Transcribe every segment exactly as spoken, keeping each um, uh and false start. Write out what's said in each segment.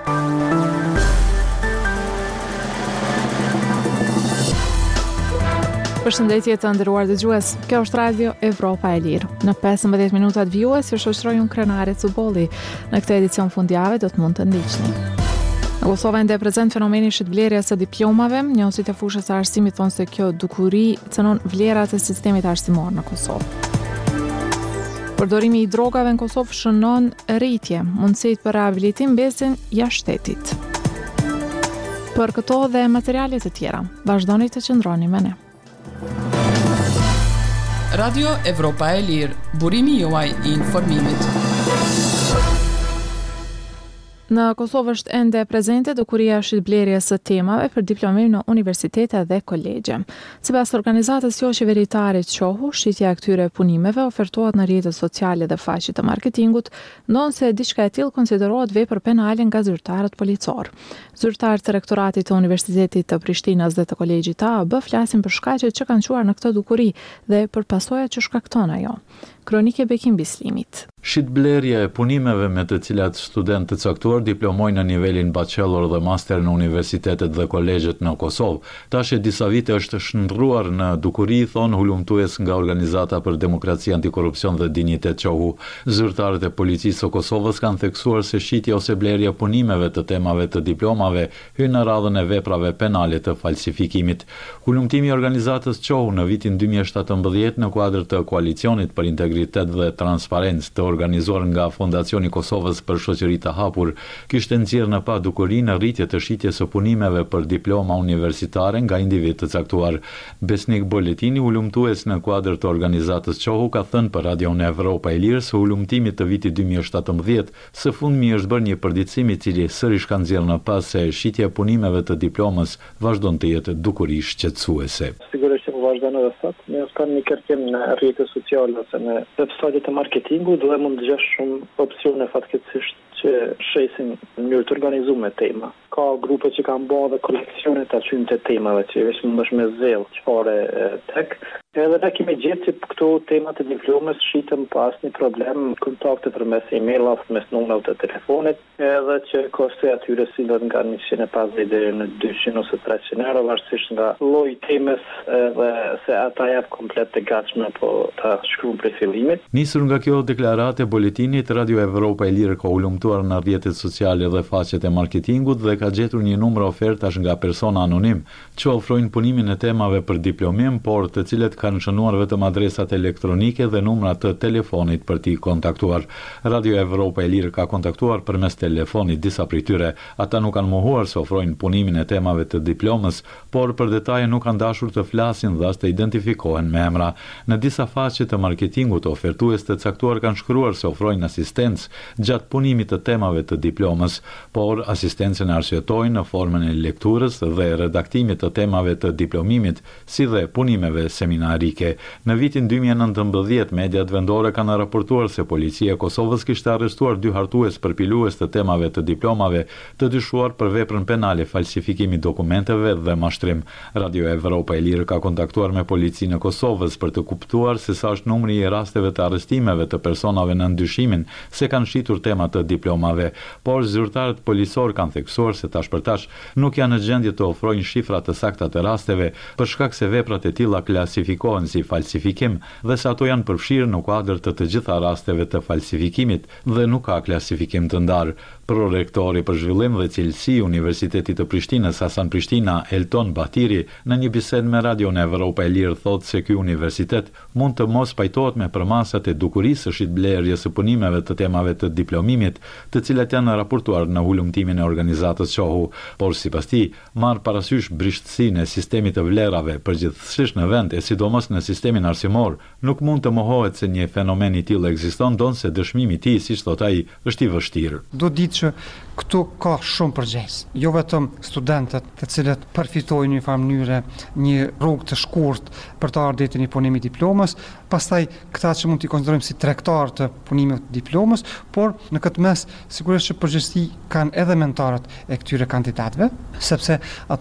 Përshëndetje të nderuar dëgjues. Kjo është Radio Evropa e Lirë. Në pesëmbëdhjetë minuta të vijues ju shoqëroj unë Krenare Cubolli. Në këtë edicion fundjavë do të mund të ndiqni. Në Kosovë ende prezent fenomeni shitblerjes së diplomave. Njësit e fushës së arsimit thonë se kjo dukuri cënon vlerat e sistemit arsimor në Kosovë. Përdorimi i drogave në Kosovë shënon rritje, mundësitë për rehabilitim besin jashtë shtetit. Për këto dhe materiale të tjera, vazhdoni të qëndroni me ne. Radio Evropa e Lirë, burimi juaj i informimit. Në Kosovë është ende prezente dukuria e shitblerjes së temave për diplomim në universitete dhe kolegje. Sipas organizatës jo qeveritare Qohu, shitja e këtyre punimeve ofertohet në rrjetet sociale dhe faqet të marketingut, ndonse diçka e tillë konsiderohet vepër penale nga zyrtarët policor. Zyrtarët të rektoratit të Universitetit të Prishtinës dhe të Kolegjit të A B flasin për shkaqet që kanë quar në këtë dukuri dhe për pasojat që shkakton ajo. Kronike Bekim Bislimit. Shitblerja e punimeve me të cilat studentë të caktuar diplomojnë në nivelin bachelor dhe master në universitetet dhe kolegjet në Kosovë. Tash e disa vite është shndruar në dukuri, thon hulumtues nga Organizata për Demokraci, Antikorrupsion dhe Dinjitet Qohu. Zyrtarët e policisë së Kosovës kanë theksuar se shitja ose blerja punimeve të temave të diplomave hyn në radhën e veprave penale të falsifikimit. Hulumtimi i Organizatës Qohu në vitin dy mijë e shtatëmbëdhjetë në kuadër të koalicionit për integritet dhe transparencë të organizuar nga Fondacioni i Kosovës për Shoqëri të Hapur, kishte nxjerrë në pa dukuri në rritje të shitjes së punimeve për diploma universitare nga individ të caktuar. Besnik Boletini, hulumtues në kuadër të Organizatës Qohu, ka thënë për Radio Evropa e Lirë se hulumtimi të vitit dy mijë e shtatëmbëdhjetë së fundmi është bërë një përditësim i cili sërish ka nxjerrë në pas se shitja e punimeve të diplomës vazhdon të jetë dukuri shqetësuese. Sigurisht që vazhdon edhe sot, ne kanë një kërkim në rrjetet sociale ose në websajtet e marketingut dhe mund të gjesh shumë opsione fatkeqësisht që shesin në mënyrë të organizuar tema. Ka grupe që kanë bërë dhe koleksione të atyre të temave që veç mund është me zell çfarë tek. Edhe ne kemi gjetë që këto temat e diplomës shiten pas një problem, kontakte përmes emailave, përmes numrave të telefonit, edhe që kosti atyre sillet nga njëqind e pesëdhjetë deri në dyqind ose treqind euro, varësisht nga lloji i temës dhe se ata jap komplet të gatshme po ta shkruan prej fillimit. Nisur nga kjo deklarate e boletinit, Radio Evropa e Lirë ka ulumtuar në rrjetet sociale dhe faqet e marketingut dhe ka gjetur një numër ofertash nga persona anonim që ofrojnë punimin e temave për diplomim, por të cilët kanë shënuar vetëm adresat elektronike dhe numrat të telefonit për t'i kontaktuar. Radio Evropa e Lirë ka kontaktuar përmes telefonit disa prej tyre. Ata nuk kanë mohuar se ofrojnë punimin e temave të diplomës, por për detaje nuk kanë dashur të flasin dhe as të identifikohen me emra. Në disa faqe të marketingut, ofertues të caktuar kanë shkruar se ofrojnë asistencë gjatë punimit të temave të diplomës, por asistencën arsyetojnë në formën e lekturës dhe redaktimit të temave të diplomimit, si dhe punimeve seminarike. Në vitin dy mijë e nëntëmbëdhjetë, mediat vendore kanë raportuar se policia e Kosovës kishte arrestuar dy hartues përpilues të temave të diplomave të dyshuar për veprën penale falsifikimi dokumenteve dhe mashtrim. Radio Evropa e Lirë ka kontaktuar me policinë e Kosovës për të kuptuar se sa është numri i rasteve të arrestimeve të personave në ndyshimin se kanë shitur tema të diplomave, por zyrtarët policor kanë theksuar se tash për tash nuk janë në gjendje të ofrojnë shifra të sakta të rasteve për shkak se veprat e tilla klasifikohen si falsifikim dhe se ato janë përfshirë në kuadër të të gjitha rasteve të falsifikimit dhe nuk ka klasifikim të ndarë. Prorektori për zhvillim dhe cilësi i Universitetit të Prishtinës Hasan Prishtina, Elton Batiri, në një bisedë me Radio Evropa e Lirë thotë se ky universitet mund të mos pajtohet me përmasat e dukurisë së shitblerjes së punimeve të temave të diplomimit, të cilat janë raportuar në hulumtimin e Organizatës Qohu, por sipas tij, marr parasysh brishtësinë e sistemit të vlerave përgjithsisht në vend e sidomos në sistemin arsimor, nuk mund të mohohet se një fenomen i tillë ekziston, donse dëshmimi i tij, siç thot ai, është i vështirë. Do ditë që këtu ka shumë përgjegjës. Jo vetëm studentët të cilët përfitojnë në një farë mënyre një rrugë të shkurt për të ardhur deri në punimin e diplomës, pastaj këta që mund t'i konsiderojmë si tregtar të punimit të diplomës, por në këtë mes sigurisht që përgjegjësi kanë edhe mentorët e këtyre kandidatëve, sepse ata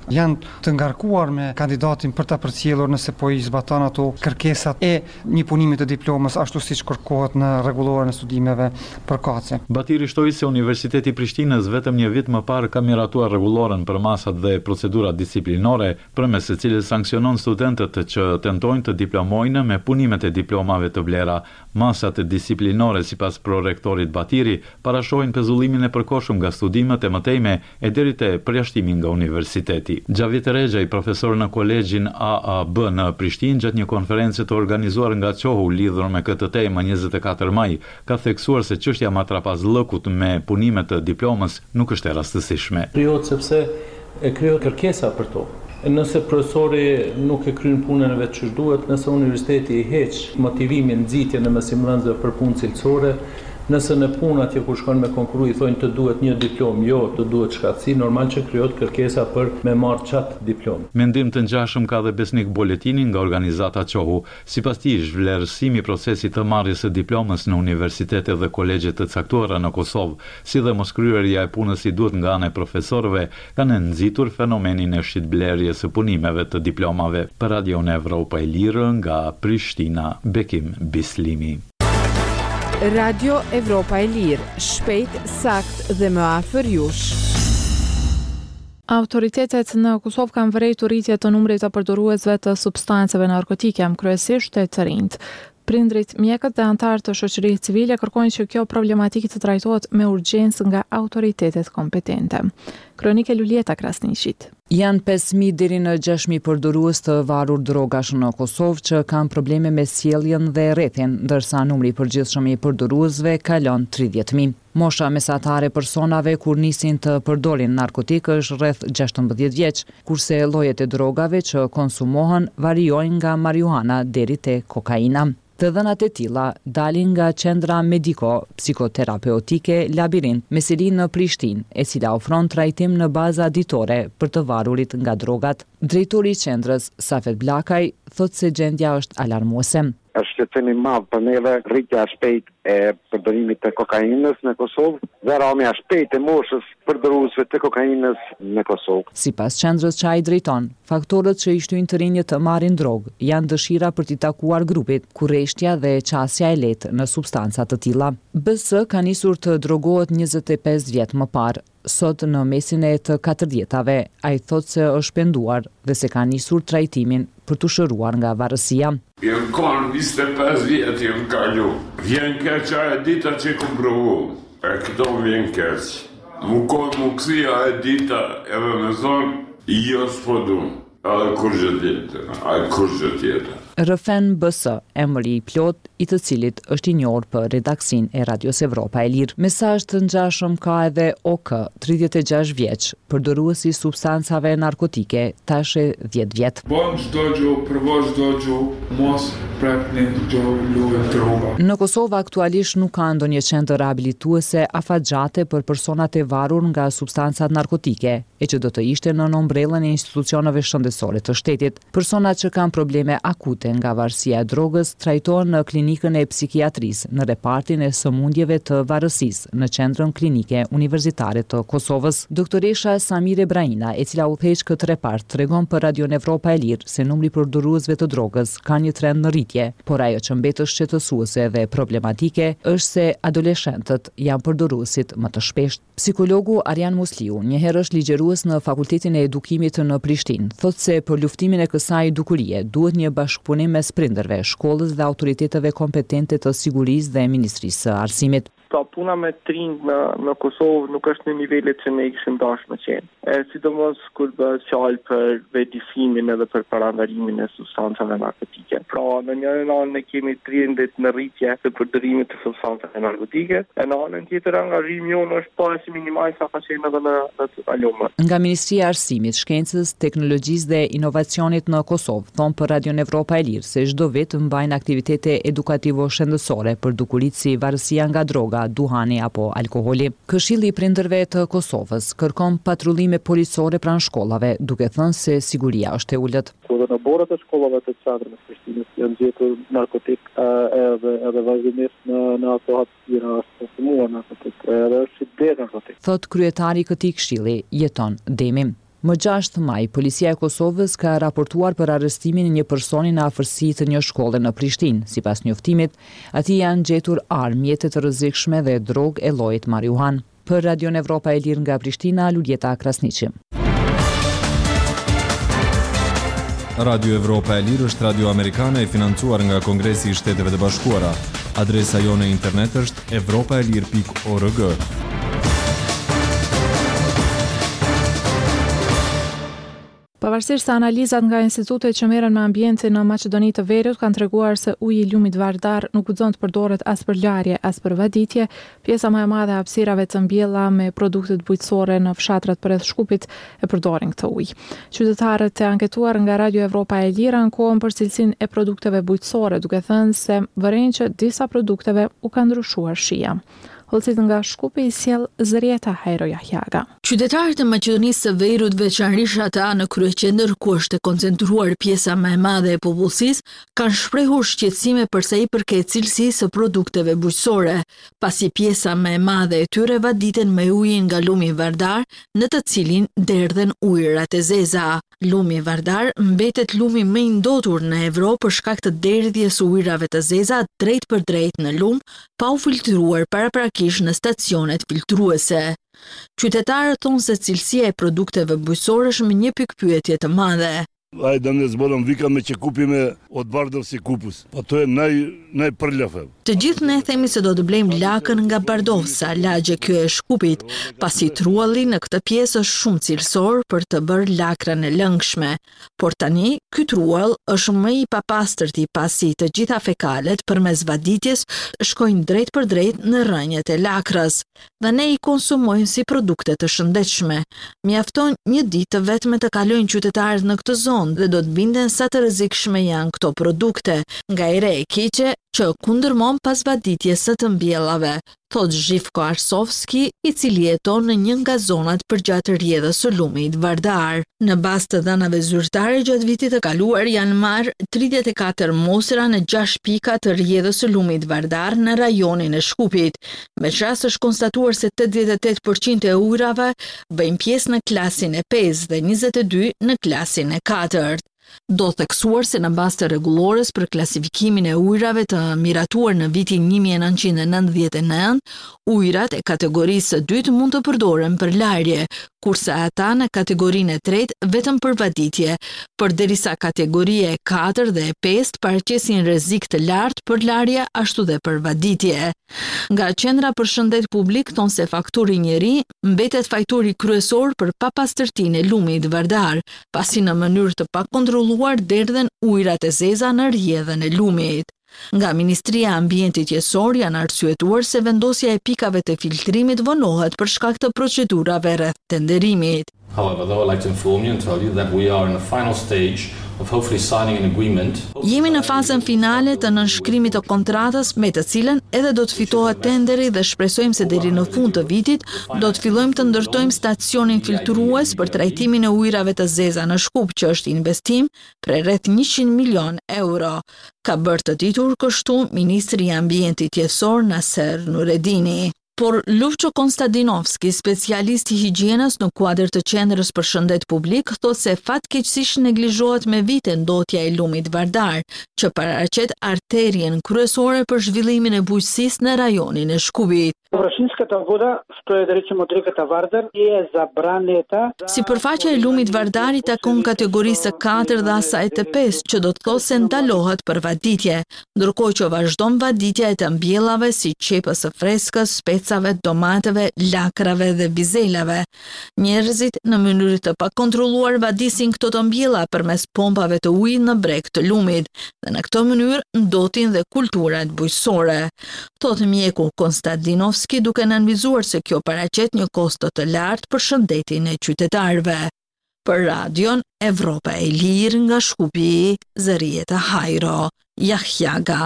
janë të ngarkuar me kandidatin për ta përcjellur nëse po i zbaton ato kërkesat e një punimi të diplomës ashtu siç kërkohet në rregulloren e studimeve përkatëse. Batiri shtoi se Universiteti i Prishtinës vetëm një vit më parë ka miratuar rregulloren për masat dhe procedurat disiplinore, përmes së cilës sanksionon studentët që tentojnë të diplomojnë me punimet e diplomave të vlera. Masat disiplinore sipas prorektorit Batiri parashojnë pezullimin e përkohshëm nga studimet e mëtejme e deri te përjashtimi nga universiteti. Gjavit Rexha, profesor në kolegjin A A B në Prishtinë, gjatë një konferencë të organizuar nga Qohu lidhur me këtë temë njëzet e katër maj, ka theksuar se çështja matrapazllëkut me punimet të diplomës nuk është e rastësishme. Krijohet sepse e krijohet kërkesa për to. Nëse profesori nuk e kryen punën e vet ç'është duhet, nëse universiteti i heq motivimin, nxitjen e mësimdhënësve për punë cilësore, nëse në punë atje kur shkon me konkuru i thonë të duhet një diplom, jo, të duhet shkatësi, normal që krijohet kërkesa për me marrë çat diplom. Mendim të ngjashëm ka dhe Besnik Boletini nga organizata Qohu. Sipas tij, vlerësimi i procesit të marrjes së diplomës në universitete dhe kolegje të caktuara në Kosovë, si dhe moskryerja e punës si duhet nga ana e profesorëve, kanë nxitur fenomenin e shitblerjes së punimeve të diplomave. Për Radion Evropa e Lirë nga Prishtina, Bekim Bislimi. Radio Evropa e Lirë, shpejt, sakt dhe më afër jush. Autoritetet në Kosovë kanë vërejtur rritje të numrit të përdoruesve të substanceve narkotike, kryesisht të rinjt. Prindrit, mjekët dhe antarët të shoqërisë civile kërkojnë që kjo problematikë të trajtohet me urgjencë nga autoritetet kompetente. Kronike Lulieta Krasniqit. Janë pesë mijë deri në gjashtë mijë përdorues të varur drogash në Kosovë që kanë probleme me sjelljen dhe rrethin, ndërsa numri i përgjithshëm i përdoruesve kalon tridhjetë mijë. Mosha mesatare e personave kur nisin të përdorin narkotik është rreth gjashtëmbëdhjetë vjeç, kurse llojet e drogave që konsumohen variojnë nga marijuana deri te kokaina. Të dhënat e tilla dalin nga qendra mediko-psikoterapeutike Labirint Meseli në Prishtinë, e cila ofron trajtim në bazë ditore për të varurit nga drogat. Drejtori i qendrës, Safet Blakaj, thotë se gjendja është alarmuese. Është shqetësim i madh për neve rritja e shpejtë e përdorimit të kokainës në Kosovë dhe rrëmja e shpejtë e moshës përdoruesve të kokainës në Kosovë. Sipas qendrës që ai drejton, faktorët që i shtyjnë të rinjët të marrin drogë janë dëshira për t'i takuar grupit, kurreshtja dhe qasja e lehtë në substanca të tilla. B S ka nisur të drogohet njëzet e pesë vjet më parë. Sot në mesin e të katërdhjetave, ai thotë se është penduar dhe se ka nisur trajtimin për të shëruar nga varësia. Jam kanë njëzet e pesë vjet jam kalu. Vjen keq ajo dita që kam provu. E këto vjen keq. Mu kohë mu kësia e dita edhe me thonë jo s'po du. A kur gjë tjetër, a kur gjë tjetër. Rëfen B S, emri i plot i të cilit është i njohur për redaksin e Radios Evropa e Lirë. Mesazh të ngjashëm ka edhe O K, tridhjetë e gjashtë vjeç, përdoruesi substancave narkotike, tash e dhjetë vjet. Bon çdo gjë, provo çdo gjë, mos prapni çdo luë droga. Në Kosovë aktualisht nuk ka ndonjë qendër rehabilituese afatgjate për personat e varur nga substancat narkotike, e që do të ishte në ombrellën e institucioneve shëndetësore të shtetit. Personat që kanë probleme akute nga varësia e drogës trajtohen në klinikën e psikiatrisë në repartin e sëmundjeve të varësisë në qendrën klinike universitare të Kosovës. Doktoresha Samire Braina, e cila udhëheq këtë repart, tregon për Radion Evropa e Lirë se numri i përdoruesve të drogës ka një trend në rritje, por ajo që mbet shqetësuese dhe problematike është se adoleshentët janë përdoruesit më të shpeshtë. Psikologu Arjan Musliu, një herë është ligjerues në Fakultetin e Edukimit në Prishtinë, thotë se për luftimin e kësaj dukurie duhet një bashkëpunim mes prindërve, shkollës dhe autoriteteve kompetente të sigurisë dhe Ministrisë së Arsimit. Ta puna me trinj në, në Kosovë nuk është në nivelet që ne kishim dashur me qenë. E sidomos kur bëhet fjalë për vetëdijnimin edhe për parandalimin e substancave narkotike. Pra, në një anë ne kemi trendet në rritje të përdorimit të substancave narkotike, e në anën tjetër angazhimi jonë është pas minimal sa ka qenë edhe në të kaluar. Nga Ministria e Arsimit, Shkencës, Teknologjisë dhe Inovacionit në Kosovë, thon për Radion Evropa e Lirë se çdo vit mbajnë aktivitete edukativo-shëndetësore për dukuritë si varësia nga droga, duhani apo alkoholi. Këshilli i prindërve të Kosovës kërkon patrullime policore pranë shkollave, duke thënë se siguria është e ulët. Kur në borët e shkollave të qendrës së Prishtinës janë gjetur narkotik edhe edhe vazhdimisht në në ato hapësira është konsumuar narkotik edhe është dhe narkotik. Thot kryetari i këtij këshilli, Jeton Demi. Më gjashtë maj, policia e Kosovës ka raportuar për arrestimin e një personi në afërsi të një shkolle në Prishtinë. Sipas njoftimit, atij janë gjetur armë, mjete të rrezikshme dhe drogë e llojit marijuan. Për Radion Evropa e Lirë nga Prishtina, Luljeta Krasniqi. Radio Evropa e Lirë është radio amerikane e financuar nga Kongresi i Shteteve të Bashkuara. Adresa jone internet është evropaelir pikë org. Pavarësisht se analizat nga institutet që merren me ambientin në Maqedoni të Veriut kanë treguar se uji i lumit Vardar nuk guxon të përdoret as për larje as për vaditje, pjesa më e madhe e hapësirave të mbjella me produkte bujqësore në fshatrat përreth Shkupit e përdorin këtë ujë. Qytetarët e anketuar nga Radio Evropa e Lirë ankohen për cilësinë e produkteve bujqësore, duke thënë se vëren që disa produkteve u ka ndryshuar shija. Hollësit nga Shkupi i sjell Zërieta Hajro Jahjaga. Qytetarët e Maqedonisë së Veriut, veçanërisht ata në kryeqendër ku është e koncentruar pjesa më e madhe e popullsisë, kanë shprehur shqetësime për sa i përket cilësisë së produkteve bujqësore, pasi pjesa më e madhe e tyre vaditen me ujin nga lumi Vardar, në të cilin derdhen ujërat e zeza. Lumi Vardar mbetet lumi më i ndotur në Evropë për shkak të derdhjes së ujërave të zeza drejt për drejt në lum, pa u filtruar paraprakisht në stacionet filtruese. Qytetarët thonë se cilësia e produkteve bujqësore është me një pikpyetje të madhe. Ai dam ne zbolon vika me që kupi me od bardov si kupus. Po to e naj naj përlafë. Të gjithë ne themi se do të blejmë lakën nga Bardovsa, lagje kjo e Shkupit, pasi trualli në këtë pjesë është shumë cilësor për të bërë lakrën e lëngshme. Por tani, ky truall është më i papastërti pasi të gjitha fekalet përmes vaditjes shkojnë drejt për drejt në rrënjët e lakrës dhe ne i konsumojmë si produkte të shëndetshme. Mjafton një ditë vetëm të kalojnë qytetarët në këtë zonë dhe do të binden sa të rrezikshme janë këto produkte, nga i re e keqe që kundërmon pas vaditjes së të mbjellave, thot Zhivko Arsovski, i cili jeton në një nga zonat përgjatë rrjedhës së lumit Vardar. Në bazë të dhënave zyrtare gjatë vitit të kaluar janë marrë tridhjetë e katër mosra në gjashtë pika të rrjedhës së lumit Vardar në rajonin e Shkupit. Meqenëse është konstatuar se tetëdhjetë e tetë përqind e ujrave bëjnë pjesë në klasin e pesë dhe njëzet e dy në klasin e katërt. Do theksuar se në bazë të rregullores për klasifikimin e ujrave të miratuar në vitin një mijë e nëntëqind e nëntëdhjetë e nëntë, ujrat e kategorisë së dytë mund të përdoren për larje, kurse ata në kategorinë e tretë vetëm për vaditje, përderisa kategoria e katër dhe e pesë paraqesin rrezik të lartë për larje ashtu dhe për vaditje. Nga Qendra për Shëndet Publik thonë se fakturi njeri mbetet fakturi kryesor për papastërtinë e lumit Vardar, pasi në mënyrë të pakontrolluar derdhen ujrat e zeza në rrjedhën e lumit. Nga Ministria e Ambientit Qesor janë arsyetuar se vendosja e pikave të filtrimit vonohet për shkak të procedurave rreth tenderimit. However, though, I'd like to inform you and tell you that we are in the final stage of hopefully signing an agreement. Jemi në fazën finale të nënshkrimit të kontratës me të cilën edhe do të fitohet tenderi dhe shpresojmë se deri në fund të vitit do të fillojmë të ndërtojmë stacionin filtrues për trajtimin e ujrave të zeza në Shkup, që është investim për rreth njëqind milion euro. Ka bërë të ditur kështu Ministri i Ambientit Qesor Naser Nuredini. Por Luvço Konstantinovski, specialist i higjienës në kuadër të Qendrës për Shëndet Publik, thotë se fatkeqësisht neglizhohet me vite ndotja e lumit Vardar, që paraqet arterien kryesore për zhvillimin e bujqësisë në rajonin e Shkupit. Sipërfaqja e lumit Vardar i takon kategorisë së katër dhe asaj të pesë, që do të thotë se ndalohet për vaditje, ndërkohë që vazhdon vaditja e të mbjellave si qepës së freskës, specave, domateve, lakrave dhe bizelave. Njerëzit në mënyrë të pakontrolluar vadisin këto të mbjella përmes pompave të ujit në breg të lumit dhe në këtë mënyrë ndotin dhe kulturat bujqësore. Thotë mjeku Konstantinovski, duke nënvizuar se kjo paraqet një kosto të lartë për shëndetin e qytetarëve. Për Radion Evropa e Lirë nga Shkupi, Zërieta Hajro Jahjaga.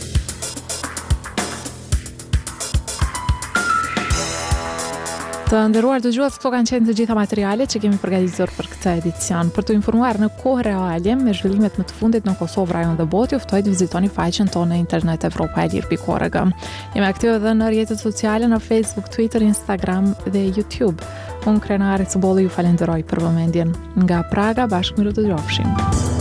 Të nderuar dëgjues, këto kanë qenë të gjitha materialet që kemi përgatitur për këtë edicion. Për të informuar në kohë reale me zhvillimet më të fundit në Kosovë, rajon dhe botë, juftoj të vizitoni faqen tonë në internet evropaelir pikë org. Jemi aktive edhe në rrjetet sociale në Facebook, Twitter, Instagram dhe YouTube. Unë krenare Cubolli ju falenderoj për vëmendjen. Nga Praga, bashkë miru të djofshim.